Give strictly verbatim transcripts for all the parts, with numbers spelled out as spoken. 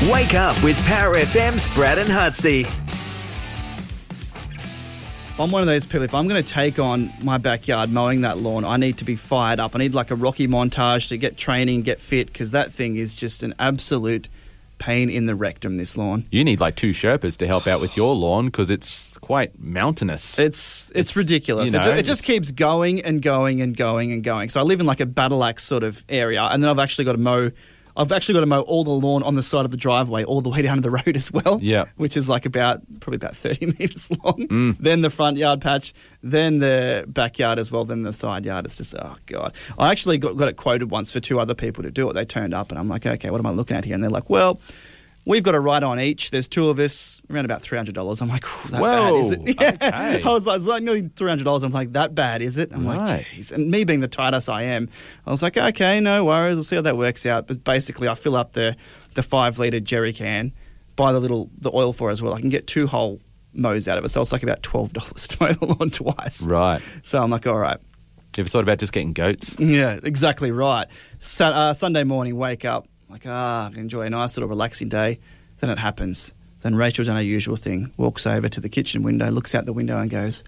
Wake up with Power F M's Brad and Hutsy. I'm one of those people, if I'm going to take on my backyard mowing that lawn, I need to be fired up. I need like a Rocky montage to get training, get fit, because that thing is just an absolute pain in the rectum, this lawn. You need like two Sherpas to help out with your lawn because it's quite mountainous. It's it's, it's ridiculous. You know, it, ju- it just keeps going and going and going and going. So I live in like a battle axe sort of area, and then I've actually got to mow I've actually got to mow all the lawn on the side of the driveway all the way down to the road as well. Yeah. Which is like about, probably about thirty metres long. Mm. Then the front yard patch, then the backyard as well, then the side yard. It's just, oh, God. I actually got, got it quoted once for two other people to do it. They turned up and I'm like, okay, what am I looking at here? And they're like, well, we've got a ride on each. There's two of us, around about three hundred dollars. I'm like, that Whoa, bad, is it? Yeah. okay. I was like, it's like nearly three hundred dollars. I'm like, that bad, is it? I'm Right. like, geez. And me being the tight ass I am, I was like, okay, no worries. We'll see how that works out. But basically, I fill up the, the five litre jerry can, buy the little the oil for it as well. I can get two whole mows out of it. So it's like about twelve dollars to mow the lawn twice. Right. So I'm like, all right. You ever thought about just getting goats? Yeah, exactly right. Sa- uh, Sunday morning, wake up, like, ah, enjoy a nice little relaxing day. Then it happens. Then Rachel's done her usual thing, walks over to the kitchen window, looks out the window and goes,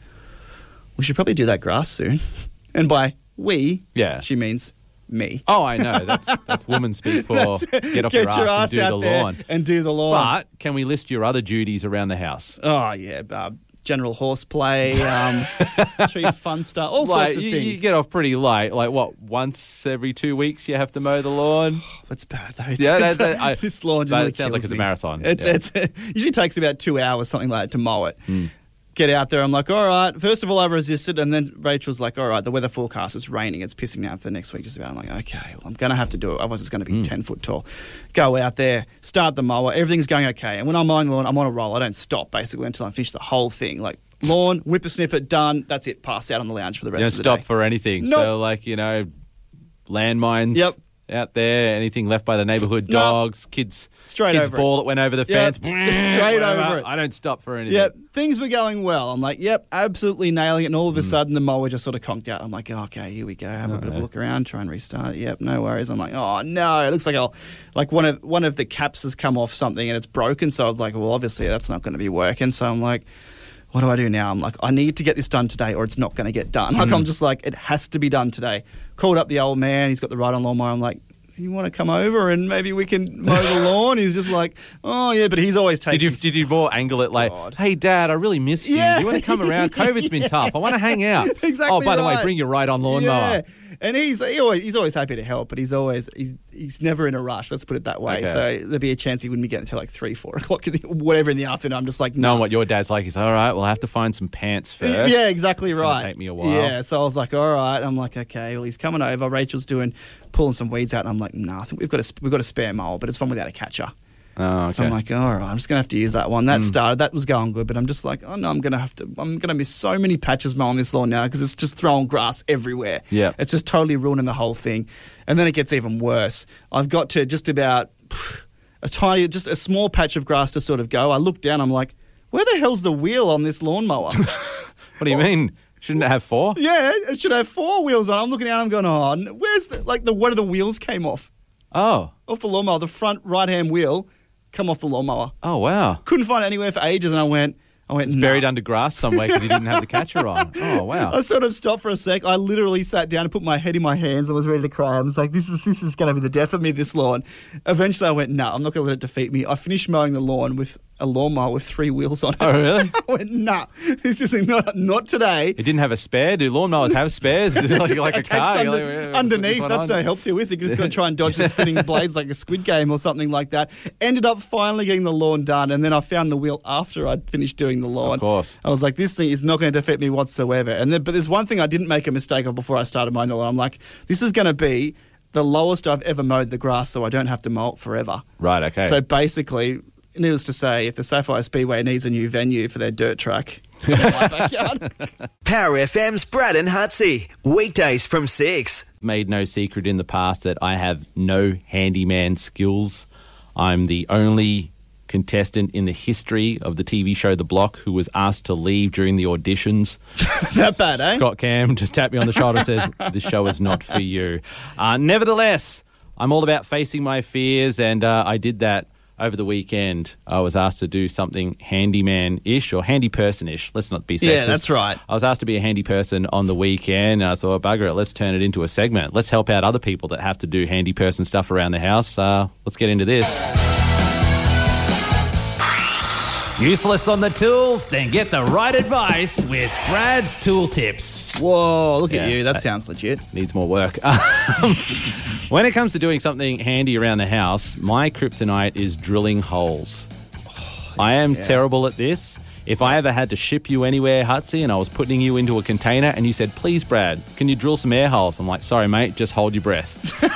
we should probably do that grass soon. And by we, Yeah. she means me. Oh, I know. That's that's woman speak for That's- get off Get your ass, your ass and do out the there lawn. and do the lawn. But can we list your other duties around the house? Oh, yeah, uh, general horseplay, um, tree fun stuff, all Like, sorts of you, things. you get off pretty late. Like, what, once every two weeks you have to mow the lawn? It's bad though. It's, Yeah, that- it's, that- I- this lawn that really sounds like kills it's a me. marathon. It's, Yeah. it's, it usually takes about two hours, something like that, to mow it. Mm. Get out there. I'm like, all right. First of all, I resisted, and then Rachel's like, all right, the weather forecast is raining. It's pissing down for next week just about. I'm like, okay, well, I'm going to have to do it. Otherwise, it's going to be Mm. ten foot tall. Go out there, start the mower. Everything's going okay. And when I'm mowing the lawn, I'm on a roll. I don't stop, basically, until I finish the whole thing. Like, lawn, whippersnipper, done. That's it. Passed out on the lounge for the rest You don't of the stop day. for anything. Nope. So, like, you know, landmines Yep. out there, anything left by the neighbourhood No. dogs, kids, Straight kids over ball that went over the Yep. fence. Straight Whatever. over it. I don't stop for anything. Yep, things were going well. I'm like, yep, absolutely nailing it. And all of a sudden, the mower just sort of conked out. I'm like, okay, here we go. Have a bit of a look around, try and restart it. Yep, no worries. I'm like, oh no, it looks like I'll, like one of one of the caps has come off something and it's broken. So I was like, well, obviously that's not going to be working. So I'm like, what do I do now? I'm like, I need to get this done today or it's not going to get done. Like, I'm just like, it has to be done today. Called up the old man. He's got the ride-on lawnmower. I'm like, you want to come over and maybe we can mow the lawn? He's just like, oh, yeah, but he's always taking... Did you, did you more angle it like, God. hey, Dad, I really miss you. Yeah. Do you want to come around? COVID's been Yeah. tough. I want to hang out. Exactly Oh, by the way, right. bring your ride-on lawnmower. Yeah. And he's he always he's always happy to help, but he's always he's he's never in a rush. Let's put it that way. Okay. So there'd be a chance he wouldn't be getting until like three, four o'clock, in the, whatever in the afternoon. I'm just like, no. Knowing what your dad's like, he's all right, we'll have to find some pants first. Yeah, exactly It's gonna right. take me a while. Yeah, so I was like, all right. I'm like, okay. Well, he's coming over. Rachel's doing pulling some weeds out, and I'm like, nah, I think we've got a we've got a spare mower, but it's one without a catcher. Oh, okay. So I'm like, all right, I'm just going to have to use that one. That Mm. started, that was going good, but I'm just like, oh no, I'm going to have to, I'm going to miss so many patches mowing this lawn now because it's just throwing grass everywhere. Yeah. It's just totally ruining the whole thing. And then it gets even worse. I've got to just about pff, a tiny, just a small patch of grass to sort of go. I look down, I'm like, where the hell's the wheel on this lawnmower? What do you mean? Shouldn't it have four? Yeah, it should have four wheels on. I'm looking down, I'm going, oh, n- where's the, like the, one of the wheels came off, Oh. off the lawnmower, the front right-hand wheel come off the lawnmower. Oh, wow. Couldn't find it anywhere for ages, and I went, I went, It's nah. buried under grass somewhere because he didn't have the catcher on. Oh, wow. I sort of stopped for a sec. I literally sat down and put my head in my hands. I was ready to cry. I was like, this is this is going to be the death of me, this lawn. Eventually, I went, no, nah, I'm not going to let it defeat me. I finished mowing the lawn with a lawnmower with three wheels on it. Oh, really? I went, nah, this is not, not today. It didn't have a spare. Do lawnmowers have spares? like Just like a attached car. under- You're like, "Yeah, put this underneath. one That's on." no help to, is it? You're just going to try and dodge the spinning blades like a Squid Game or something like that. Ended up finally getting the lawn done, and then I found the wheel after I'd finished doing the lawn. Of course. I was like, this thing is not going to defeat me whatsoever. And then, but there's one thing I didn't make a mistake of before I started mowing the lawn. I'm like, this is going to be the lowest I've ever mowed the grass, so I don't have to mow it forever. Right, okay. So basically, needless to say, if the Sapphire Speedway needs a new venue for their dirt track, in my backyard. Power F M's Brad and Hutsy. Weekdays from six. Made no secret in the past that I have no handyman skills. I'm the only contestant in the history of the T V show The Block who was asked to leave during the auditions. That bad, eh? Scott Cam just tapped me on the shoulder and says, this show is not for you. Uh, nevertheless, I'm all about facing my fears, and uh, I did that over the weekend, I was asked to do something handyman-ish or handy person-ish. Let's not be sexist. Yeah, that's right. I was asked to be a handy person on the weekend, and I thought, bugger it, let's turn it into a segment. Let's help out other people that have to do handy person stuff around the house. Uh, let's get into this. Useless on the tools? Then get the right advice with Brad's Tool Tips. Whoa, look Yeah, at you. That I- sounds legit. Needs more work. Um, when it comes to doing something handy around the house, my kryptonite is drilling holes. I am terrible at this. If I ever had to ship you anywhere, Hutsy, and I was putting you into a container and you said, please, Brad, can you drill some air holes? I'm like, sorry, mate, just hold your breath.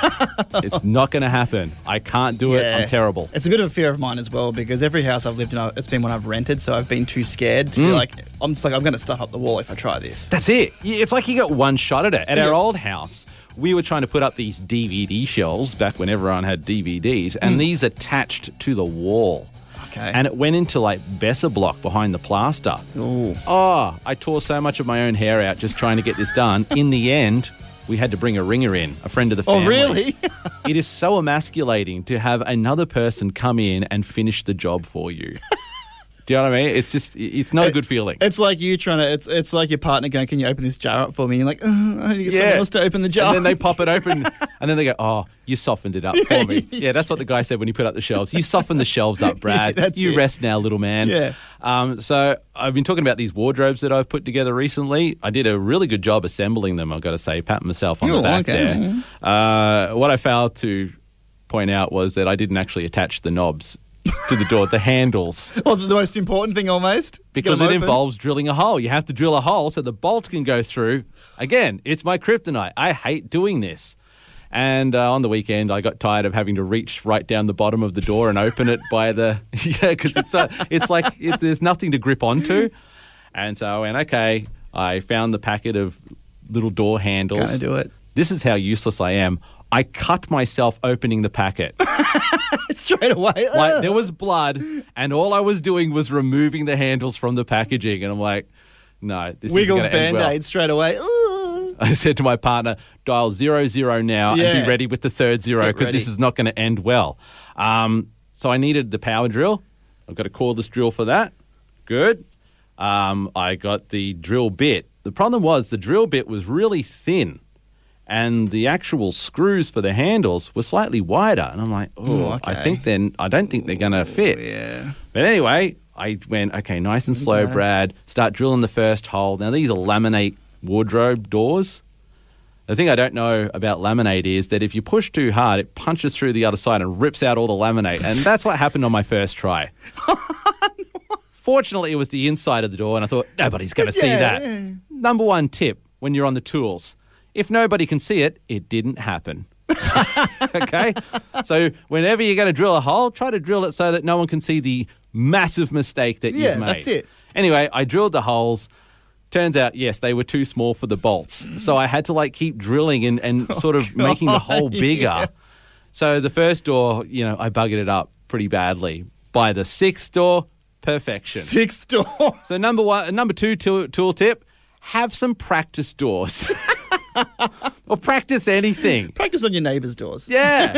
It's not going to happen. I can't do it. Yeah. I'm terrible. It's a bit of a fear of mine as well because every house I've lived in, it's been when I've rented, so I've been too scared to Mm. like. I'm just like I'm going to stuff up the wall if I try this. That's it. It's like you got one shot at it. At Yeah. our old house, we were trying to put up these D V D shelves back when everyone had D V Ds, and these attached to the wall. Okay. And it went into like Besser block behind the plaster. Ooh. Oh, I tore so much of my own hair out just trying to get this done. In the end, we had to bring a ringer in, a friend of the Oh, family. really? It is so emasculating to have another person come in and finish the job for you. Do you know what I mean? It's just, it's not a good feeling. It's like you trying to. It's it's like your partner going, "Can you open this jar up for me?" And you're like, oh, "I need to get someone else to open the jar." And then they pop it open, and then they go, "Oh, you softened it up for me." Yeah, that's what the guy said when he put up the shelves. You softened the shelves up, Brad. Yeah, that's you it. rest now, little man. Yeah. Um, so I've been talking about these wardrobes that I've put together recently. I did a really good job assembling them, I've got to say. Patting myself on Oh, the back okay. there. Uh, what I failed to point out was that I didn't actually attach the knobs to the door, the handles. Well, the most important thing almost to get Because them it open. involves drilling a hole. You have to drill a hole so the bolt can go through. Again, it's my kryptonite. I hate doing this. And uh, on the weekend, I got tired of having to reach right down the bottom of the door and open it by the... Yeah, because it's, uh, it's like it, there's nothing to grip onto. And so I went, okay, I found the packet of little door handles. Gonna do it. This is how useless I am. I cut myself opening the packet. Straight away. Like Ugh. there was blood, and all I was doing was removing the handles from the packaging, and I'm like, no, this Wiggles isn't going to end Band-Aid well. straight away. Ugh. I said to my partner, dial zero zero now Yeah. and be ready with the third zero Get because this ready. is not going to end well. Um, so I needed the power drill. I've got a cordless drill for that. Good. Um, I got the drill bit. The problem was the drill bit was really thin, and the actual screws for the handles were slightly wider. And I'm like, oh, Ooh, I okay. think then I don't think they're going to fit. Yeah. But anyway, I went, okay, nice and slow, Okay. Brad. Start drilling the first hole. Now, these are laminate wardrobe doors. The thing I don't know about laminate is that if you push too hard, it punches through the other side and rips out all the laminate. And that's what happened on my first try. Fortunately, it was the inside of the door, and I thought, nobody's going to see Yeah, that. yeah. Number one tip when you're on the tools, if nobody can see it, it didn't happen. Okay? So whenever you're going to drill a hole, try to drill it so that no one can see the massive mistake that Yeah, you've made. that's it. Anyway, I drilled the holes. Turns out, yes, they were too small for the bolts. So I had to like keep drilling and, and sort of making the hole bigger. yeah. So the first door, you know, I buggered it up pretty badly. By the sixth door, perfection. Sixth door. So number one, number two tool, tool tip, have some practice doors. Or practice anything. Practice on your neighbours' doors. Yeah.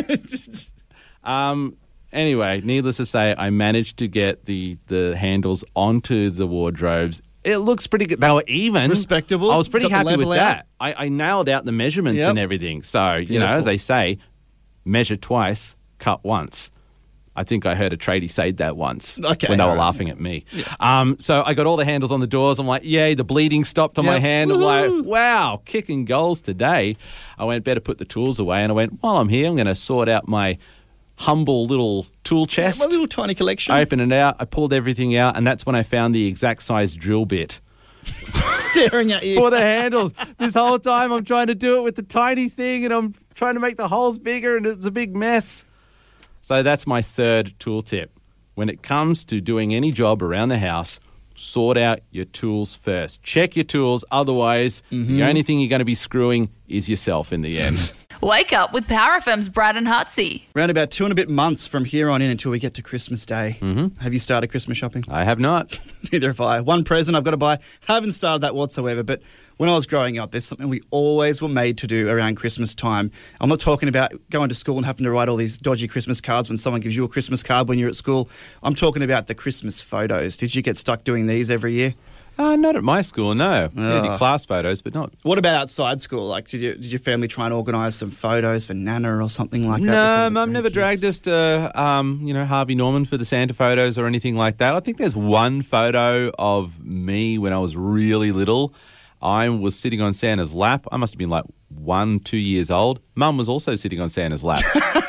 um. Anyway, needless to say, I managed to get the, the handles onto the wardrobes. It looks pretty good. They were even. Respectable. I was pretty Got the happy with level out. that. I, I nailed out the measurements Yep. and everything. So, you know, as Beautiful. they say, measure twice, cut once. I think I heard a tradie say that once Okay, when they were all right. laughing at me. Um, so I got all the handles on the doors. I'm like, yay, the bleeding stopped on my Yep. hand. I'm Woohoo. like, wow, kicking goals today. I went, better put the tools away. And I went, while I'm here, I'm going to sort out my humble little tool chest. My little tiny collection. I opened it out. I pulled everything out. And that's when I found the exact size drill bit Staring at you. for the handles. This whole time I'm trying to do it with the tiny thing and I'm trying to make the holes bigger and it's a big mess. So that's my third tool tip. When it comes to doing any job around the house, sort out your tools first. Check your tools. Otherwise, the only thing you're going to be screwing is yourself in the end. Wake up with Power F M's Brad and Hutsy. Around about two and a bit months from here on in until we get to Christmas Day. Mm-hmm. Have you started Christmas shopping? I have not. Neither have I. One present I've got to buy. Haven't started that whatsoever, but when I was growing up, there's something we always were made to do around Christmas time. I'm not talking about going to school and having to write all these dodgy Christmas cards when someone gives you a Christmas card when you're at school. I'm talking about the Christmas photos. Did you get stuck doing these every year? Uh, not at my school, no. We Oh. did class photos, but not. What about outside school? Like, did you did your family try and organise some photos for Nana or something like that? No, Mum never dragged us to, um, you know, Harvey Norman for the Santa photos or anything like that. I think there's one photo of me when I was really little. I was sitting on Santa's lap. I must have been like one, two years old. Mum was also sitting on Santa's lap.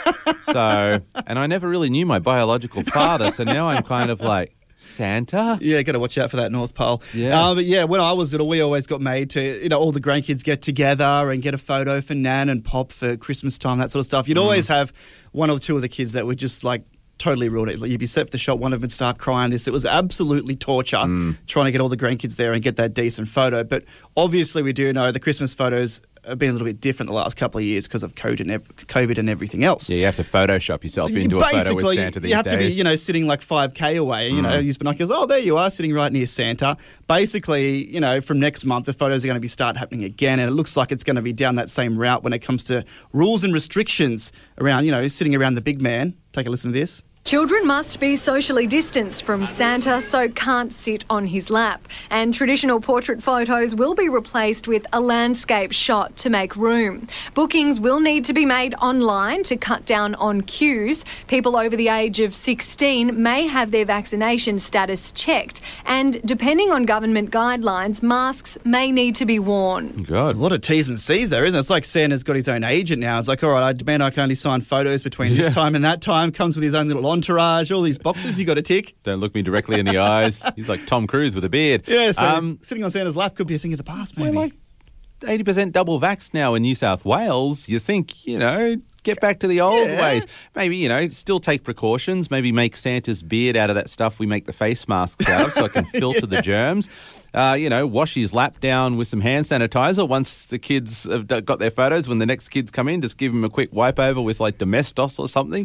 So, and I never really knew my biological father, so now I'm kind of like, Santa? Yeah, got to watch out for that North Pole. Yeah. Uh, but yeah, when I was little, we always got made to, you know, all the grandkids get together and get a photo for Nan and Pop for Christmas time, that sort of stuff. You'd Mm. always have one or two of the kids that would just like totally ruin it. Like, you'd be set for the shop, one of them would start crying. This, it was absolutely torture Mm. trying to get all the grandkids there and get that decent photo. But obviously, we do know the Christmas photos have been a little bit different the last couple of years because of COVID and, ev- COVID and everything else. Yeah, you have to Photoshop yourself into a photo with Santa these you have days. to be, you know, sitting like five K away, you know, use binoculars. Oh, there you are, sitting right near Santa. Basically, you know, from next month, the photos are going to be start happening again, and it looks like it's going to be down that same route when it comes to rules and restrictions around, you know, sitting around the big man. Take a listen to this. Children must be socially distanced from Santa, so can't sit on his lap. And traditional portrait photos will be replaced with a landscape shot to make room. Bookings will need to be made online to cut down on queues. People over the age of sixteen may have their vaccination status checked. And depending on government guidelines, masks may need to be worn. God. A lot of T's and C's there, isn't it? It's like Santa's got his own agent now. It's like, all right, I demand I can only sign photos between Yeah. this time and that time. Comes with his own little entourage, all these boxes you got to tick. Don't look me directly in the eyes. He's like Tom Cruise with a beard. Yeah, so Um, sitting on Santa's lap could be a thing of the past, maybe. We're like eighty percent double vaxxed now in New South Wales. You think, you know, get back to the old Yeah. ways. Maybe, you know, still take precautions. Maybe make Santa's beard out of that stuff we make the face masks out of so it can filter the germs. Uh, you know, wash his lap down with some hand sanitizer once the kids have d- got their photos. When the next kids come in, just give them a quick wipe over with like Domestos or something.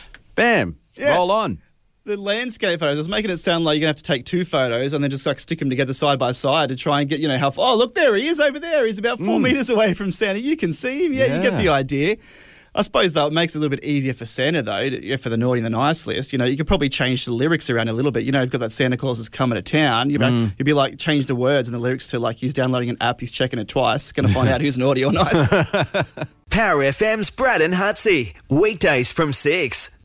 Bam. Yeah. Roll on. The landscape photos, I was making it sound like you're going to have to take two photos and then just like stick them together side by side to try and get, you know, how far. Oh, look, there he is over there. He's about four metres away from Santa. You can see him. Yeah, you get Yeah. the idea. I suppose, though, it makes it a little bit easier for Santa, though, to- yeah, for the naughty and the nice list. You know, you could probably change the lyrics around a little bit. You know, you've got that Santa Claus is coming to town. You know, you'd be like, change the words and the lyrics to like, he's downloading an app, he's checking it twice, going to find out who's naughty or nice. Power F M's Brad and Hutsy. Weekdays from six.